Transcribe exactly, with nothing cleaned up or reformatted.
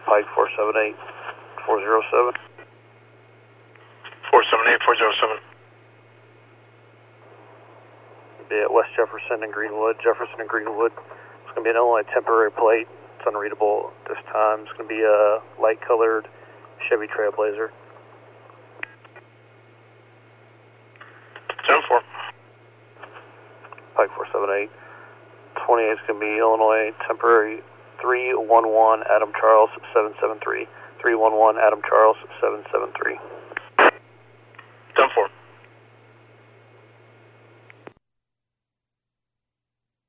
Pike four seven eight, four zero seven. four seven eight, four zero seven. Be at West Jefferson and Greenwood. Jefferson and Greenwood. It's going to be an Illinois temporary plate. It's unreadable this time. It's going to be a light-colored Chevy Trailblazer. ten four. Pike four seven eight. twenty-eight is going to be Illinois temporary three one one Adam Charles seven seven three. three one one Adam Charles seven seven three.